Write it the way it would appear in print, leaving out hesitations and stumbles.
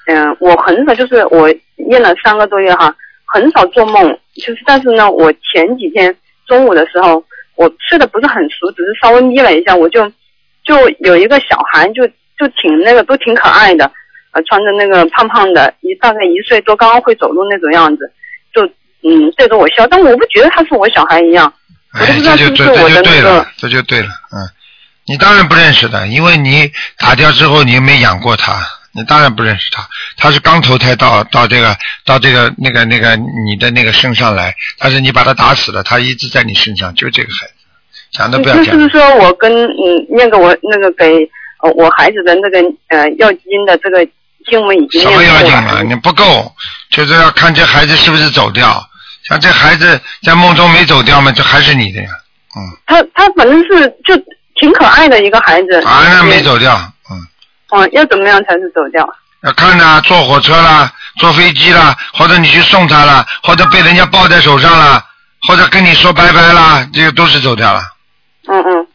我很少，就是我念了3个多月哈，很少做梦，就是但是呢，我前几天中午的时候，我睡得不是很熟，只是稍微眯了一下，我就有一个小孩就挺那个都挺可爱的，穿着那个胖胖的，大概1岁多，刚刚会走路那种样子，就对着我笑，但我不觉得他是我小孩一样，我都不知道是不是我的那个。 这就对了，你当然不认识的，因为你打掉之后你又没养过他，你当然不认识他，他是刚投胎到这个那个你的那个身上来，但是你把他打死了，他一直在你身上，就这个孩子，想都不要讲。 那是不是说我跟那个我那个给我孩子的那个要经的这个经文已经什么要经嘛？你不够，就是要看这孩子是不是走掉。像这孩子在梦中没走掉嘛，这还是你的呀。 他反正是就挺可爱的一个孩子。 那没走掉。 要怎么样才是走掉？ 要看啊，坐火车啦，坐飞机啦，或者你去送他啦，或者被人家抱在手上啦，或者跟你说拜拜啦，这个都是走掉了。